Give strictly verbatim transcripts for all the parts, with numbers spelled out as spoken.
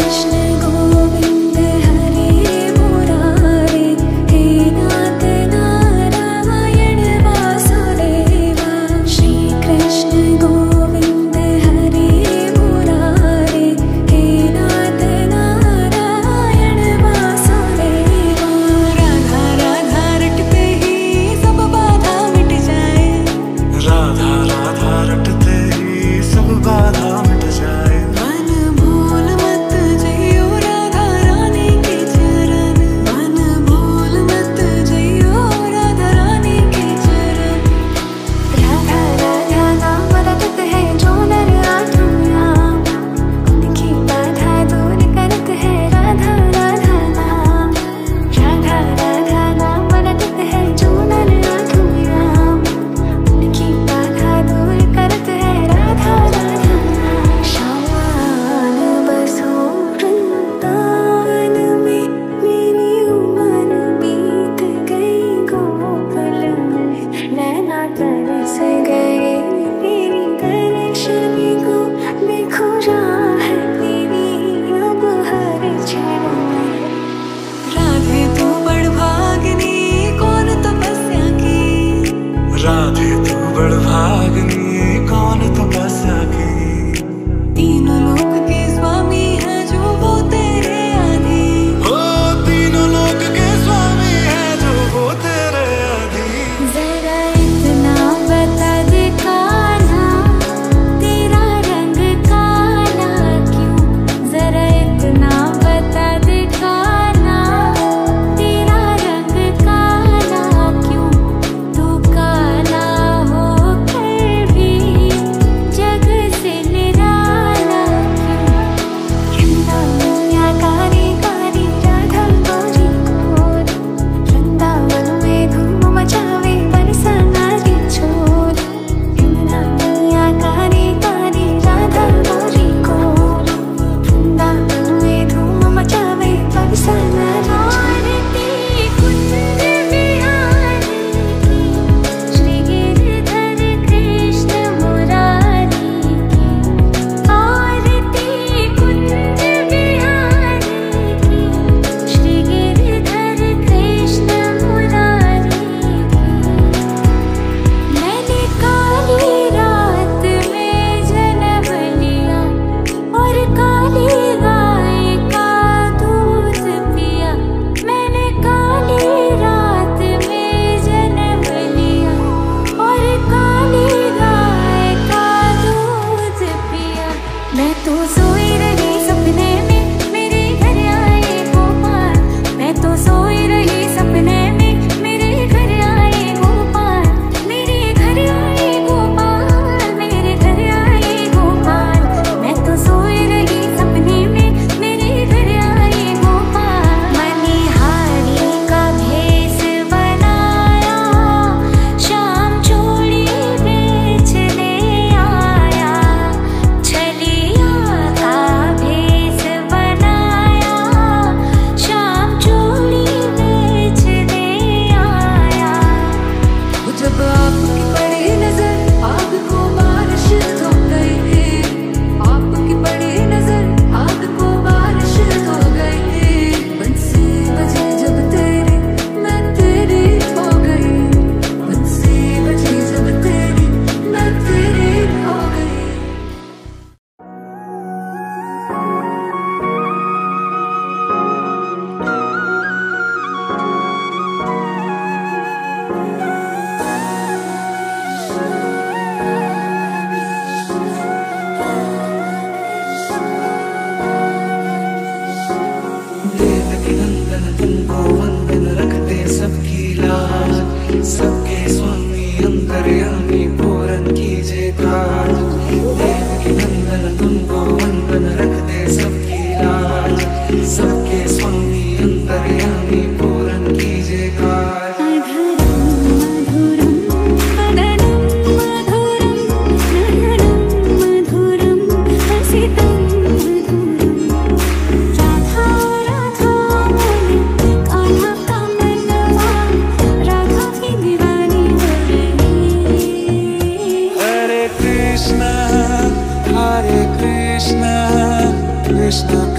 Krishna, Krishna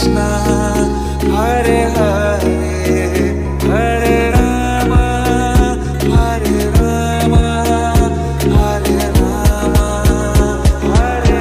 Krishna, Hare Hare, Hare Rama, Hare Rama, Hare Rama, Hare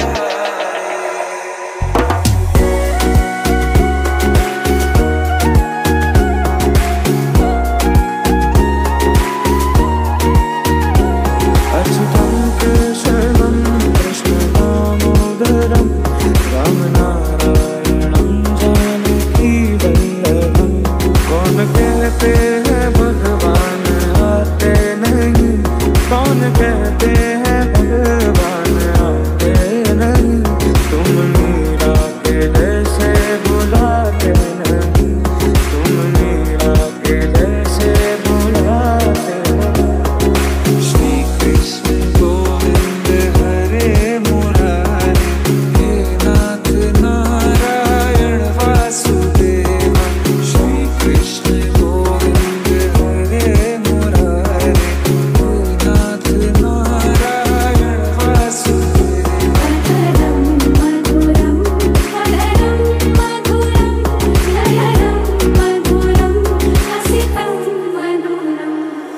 Achyutam Keshavam Krishna Damodaram Ram Narayanam Janaki Vallabham। कौन कहते हैं भगवान आते नहीं, कौन कहते हैं भगवान आते नहीं, तुम मीरा के जैसे बुलाते नहीं, तुम मीरा के जैसे बुलाते नहीं। श्री कृष्ण गोविंद हरे मुरारी, हे नाथ नारायण वासुदेव। श्री कृष्ण गोविंद हरे मुरारी, हे नाथ नारायण वासुदेव। मधुरं मधुरं मधुरं मधुरं लयनं मधुरं हसितं मधुरम्।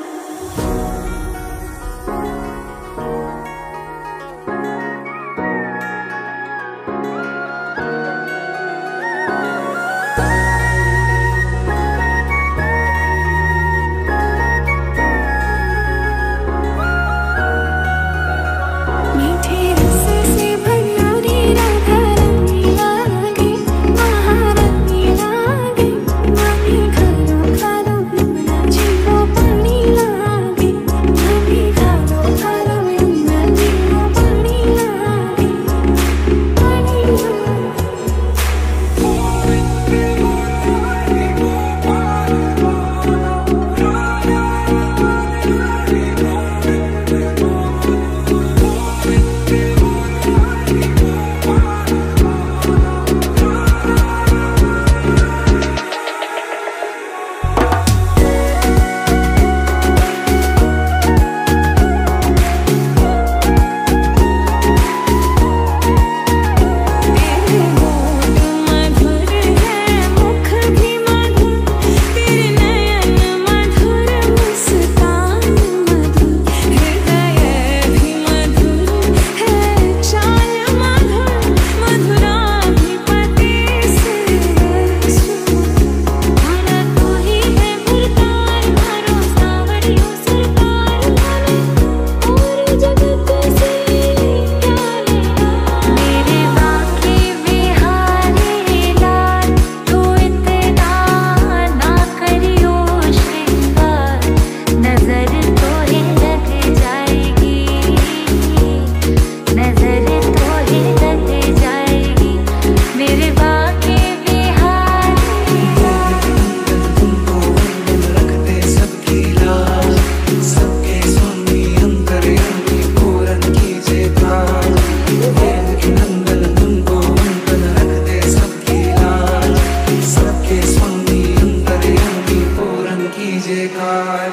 मीठे रस से भरियोरी राधा रानी लागे, महारानी लागे, मम्मी खालो खालो यमुना जीरो पानी लागे, मम्मी खालो खालो यमुना जीरो पानी लागे, पानी तेरे होठ मधुर है, मुख भी मधुर, तेरे नयन मधुर, मुस्कान मधुर, हृदय भी मधुर है, चाल मधुर, मधुराधिपति से रस मारा तू ही है पुरकार, मारो सावरियों सरकार लाले, और जगत से क्या लेना। मेरे बाके बिहारी लाल, तू इतना ना करियो श्रृंगार, नजर तो ही लग जाएगी, नजर तो ही लग जाएगी। मेरे बाके बिहारी लाल, तुमको अंदर रखते सबकी लाज, सबके स्वामी अंतर्यामी पूरन कीजिए काज। वेद के नंदन तुमको अंदर रखते सबकी लाज, सबके स्वामी अंतर्यामी पूरन कीजिए काज।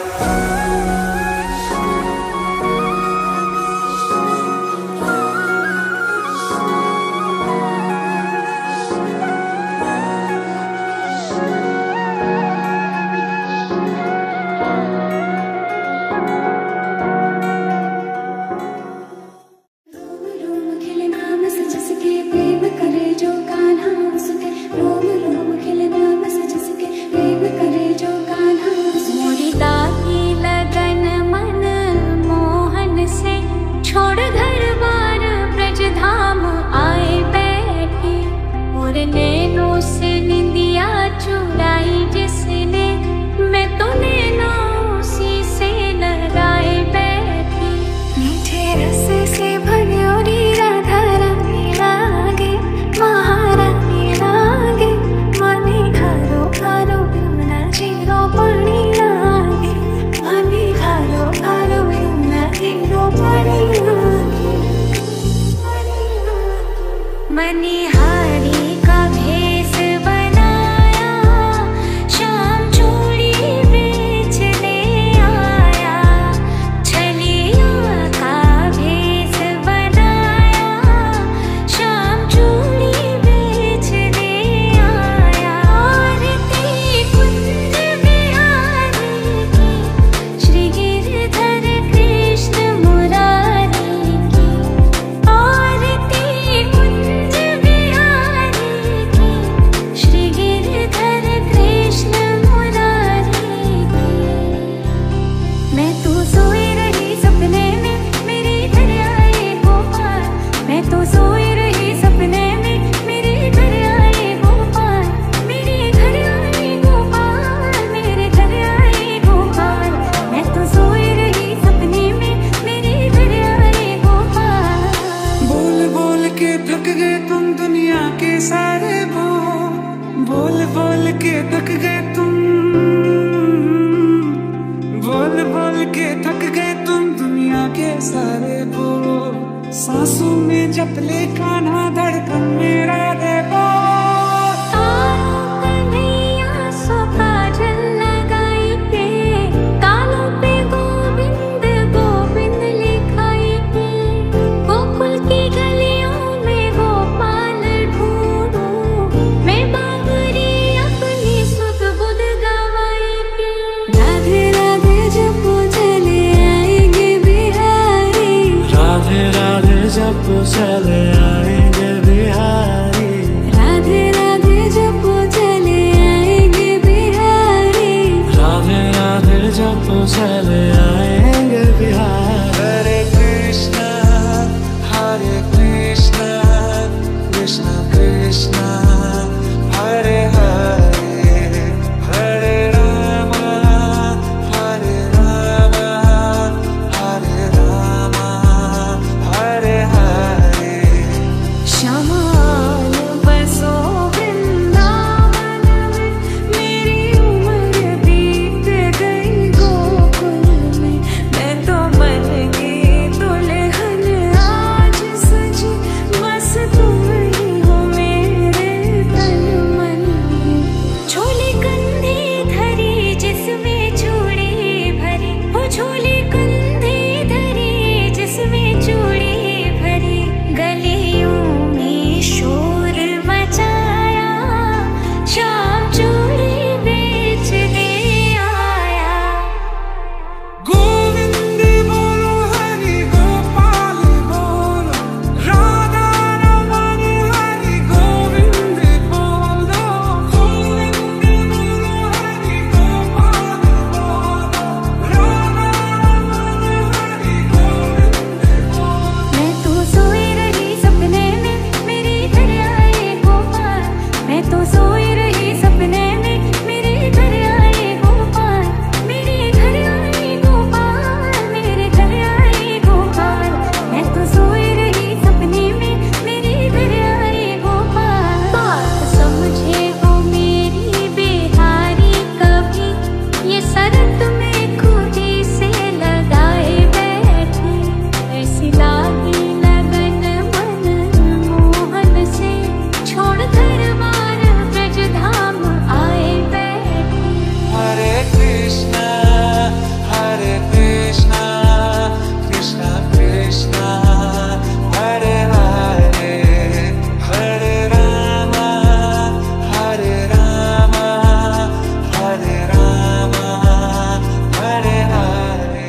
रोम रोम खिले नाम से जिसके प्रेम करे जो कान्हा उसके, रोम रोम खिले नाम से जिसके प्रेम करे जो कान्हा उसके। मोरी लागी लगन मन मोहन से, छोड़ घर बार ब्रज धाम आए बैठे, और नैनों से निंदिया चुराई जिसने, मैं तो नैना उसी से लगाए बैठी। मीठे रस से भरियोरी राधा रानी लागे, महारानी लागे, मम्मी खालो खालो यमुना जीरो पानी लागे, मम्मी खालो खालो यमुना जीरो पानी लागे। मनिहारी का भेद के थक गए तुम, बोल बोल के थक गए तुम दुनिया के सारे बोल। सांसों में जप ले कान्हा धड़कन मेरा रे चले आएंगे बिहारी, राधे राधे जपो चले आएंगे बिहारी, राधे राधे जपो चले आएंगे बिहारी। हरे कृष्णा हरे कृष्णा कृष्णा कृष्णा हरे हरे, हरे राम हरे राम हरे राम हरे हरे। शमान बसो वृंदावन में, मेरी उम्र बीत गई गोकुल में। मैं तो बन गई दुल्हन आज सजी, बस तुम ही हो मेरे तन मन में। झोली कंधे धरी जिसमें चूड़ी भरी, वो झोली कंधे धरी जिसमें चूड़ी भरी। गलियों में शोर मचाया, शाम चूड़ी बेच दे आया। गोविंद बोलो हरि गोपाल बोलो, राधा रमन हरि गोविंद बोलो। गोविंद बोलो हरि गोपाल बोलो, राधा रमन हरि गोविंद बोलो। मैं तो सोई रही सपने में, मेरे घर आए गोपाल। मैं तो सोई रही सपने में, मेरे घर आए गोपाल। मेरे घर आए गोपाल, मेरे घर आए गोपाल। मैं तो सोई रही सपने में, मेरे घर आए गोपाल। बात समझे हो मेरी बिहारी कभी, ये शरत में खुदी से लगाए बैठी। ऐसी लागी लगन मन मोहन से, छोड़ दरबार ब्रज धाम आए बैठी। हरे कृष्णा हरे कृष्णा कृष्णा कृष्णा हरे हरे, हरे राम हरे राम हरे राम हरे हरे।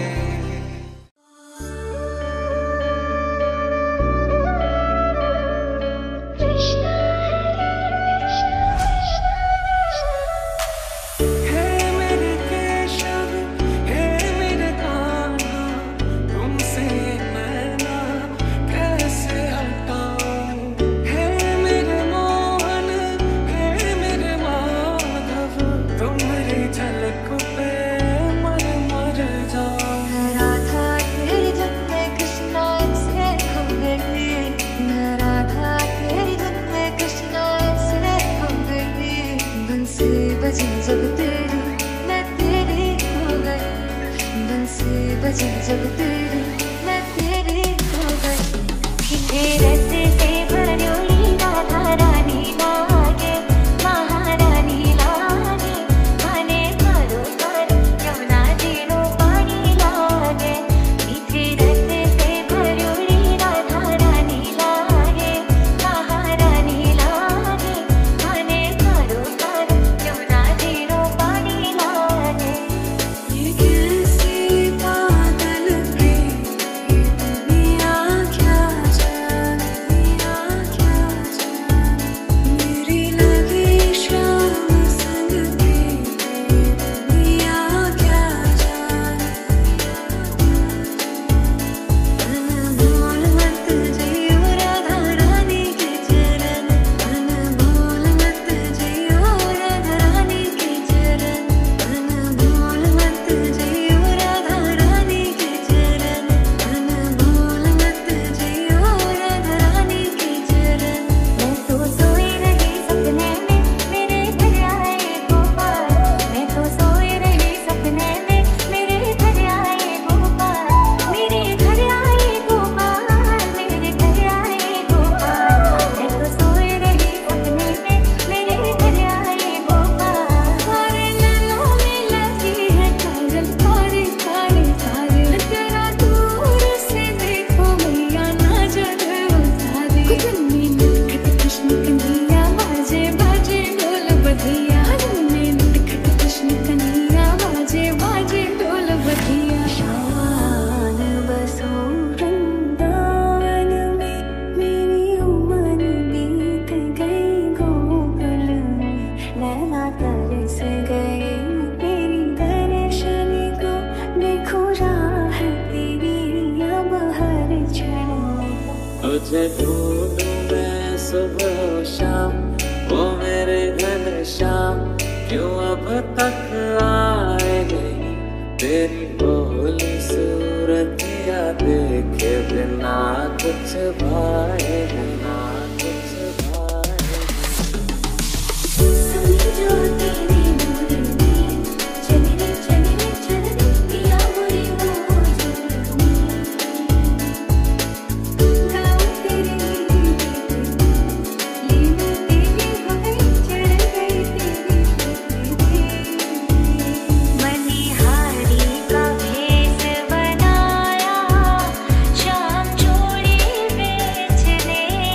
हे मेरे केशव हे मेरे कान्हा, तुमसे नैना कैसे हटाऊं। हे मेरे मोहन हे मेरे माधव, तुम्हारी झलक पे मर मर जाऊं। राधा तेरी धुन में कृष्णा ऐसे खो गई, मैं राधा तेरी धुन में कृष्णा ऐसे खो गई। बंसी बजी जब तेरी मैं तेरी हो गई, बंसी बजी जब तेरी मैं तेरी हो गई। खिले रस से भरोली राधा रानी लागे, महारानी लागे। माने मारो कर यमुना जीरो पानी लागे। मीठे रस से भरोली राधा रानी लागे, महारानी लागे। माने मारो कर यमुना जीरो पानी लागे। ये कैसी पागल प्रेम दुनिया क्या जाने, तुझे ढूंढूं मैं सुबह शाम, वो मेरे घनश्याम क्यों अब तक आए नहीं। तेरी भोली सूरतिया देखे बिना कुछ भाए, बिना कुछ भाए। समझो तेरी नूर में चलने चलने चलने पिया मोरी वो जुल्मी, गाँव तेरे लीला तेरी हो गई, चढ़ गई तेरी मनिहारी का भेष बनाया, शाम चूड़ी बेचने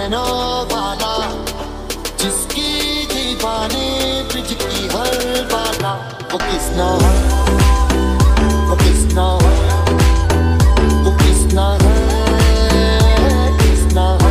नैनों वाला, जिसकी दीवाने ब्रिज की हर बाला, वो किसना है, वो किसना है, वो किसना है, किसना है।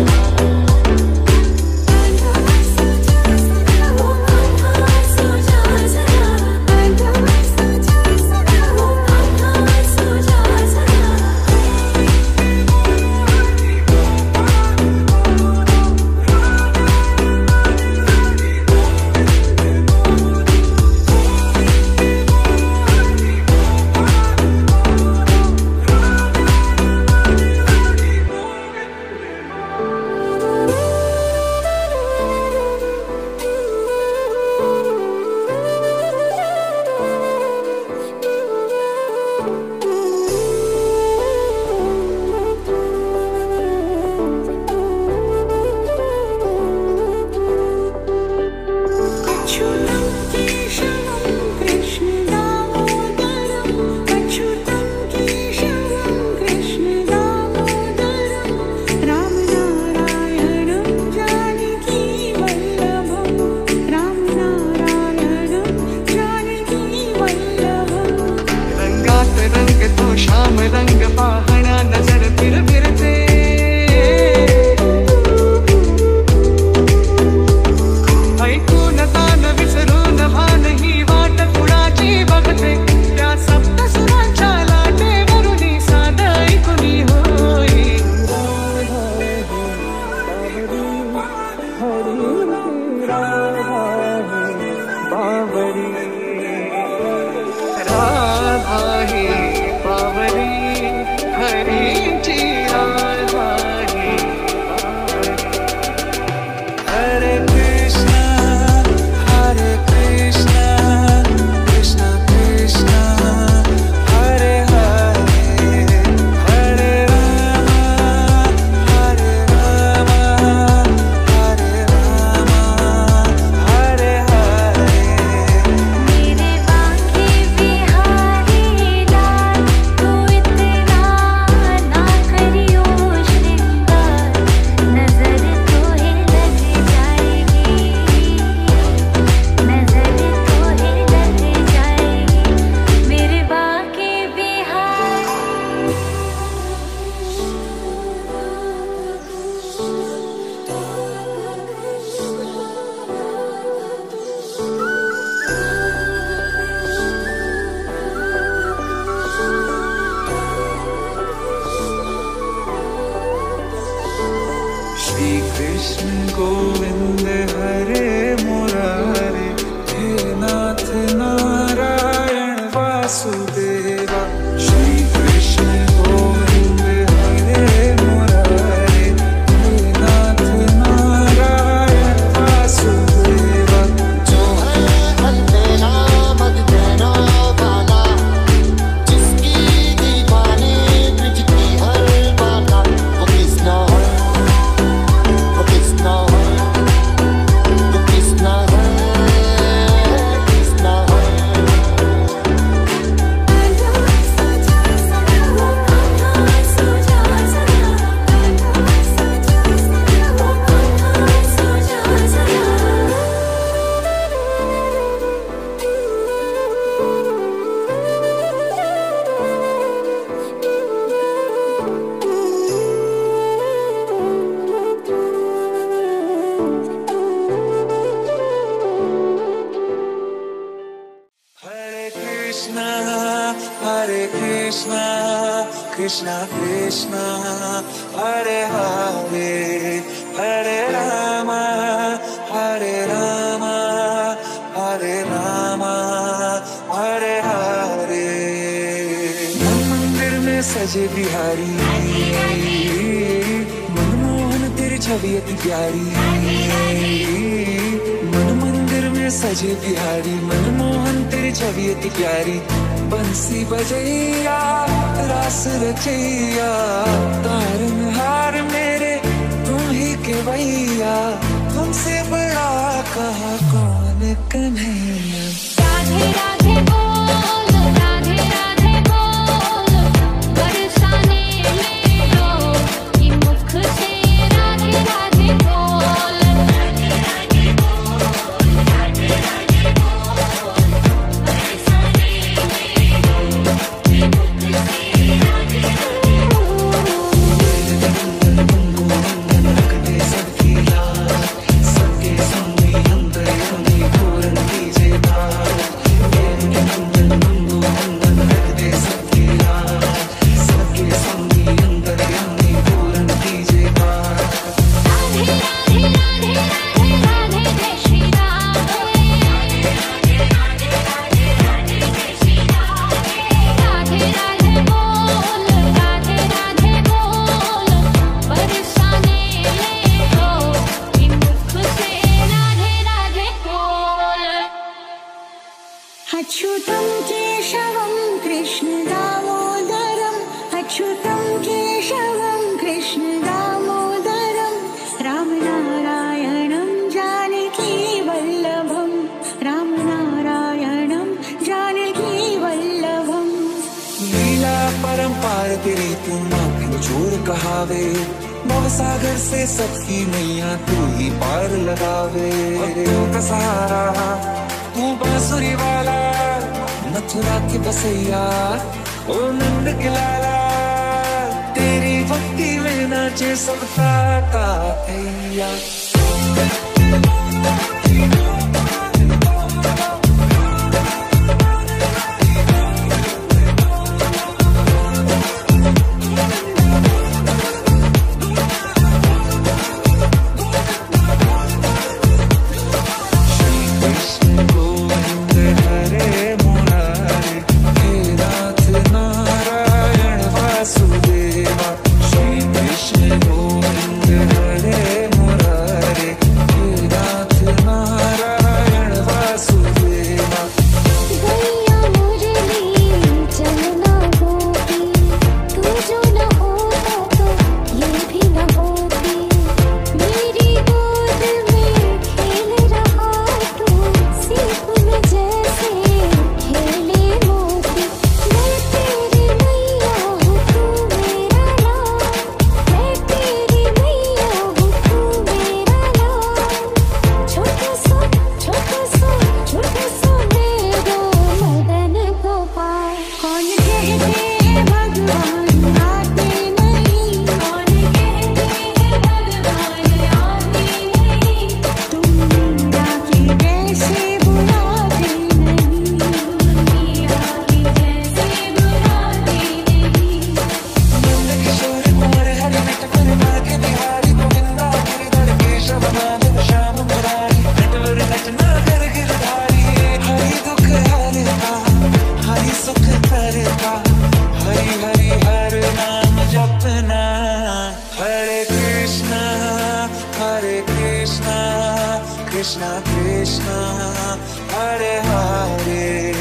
Krishna Krishna Hare Hare Hare Rama Hare Rama Hare Rama Hare Hare मन मंदिर में सजे बिहारी मनमोहन तेरी छवि अति प्यारी मन मंदिर में सजे बिहारी मनमोहन तेरी छवि अति प्यारी बंसी बजैया रास रचैया तारनहार मेरे तुम ही के भैया तुमसे बड़ा कहा कौन कन्हैया राधे राधे बोल राधे राधे बोल बरसाने में रो कि मुख से राधे राधे अच्युतं केशवं कृष्ण दामोदरम् अच्युतं केशवं कृष्ण दामोदरं रामनारायणं जानकी वल्लभं रामनारायणं जानकी वल्लभं। लीला परंपार तेरी तू माखन चोर कहावे, भव सागर से सबकी नैया तू ही पार लगावे। भक्तों का सहारा तू बांसुरी वाला, मथुरा के बसैया ओ नंद के लाला, तेरी भक्ति में नाचे सबका तातैया। Krishna Krishna Hare Hare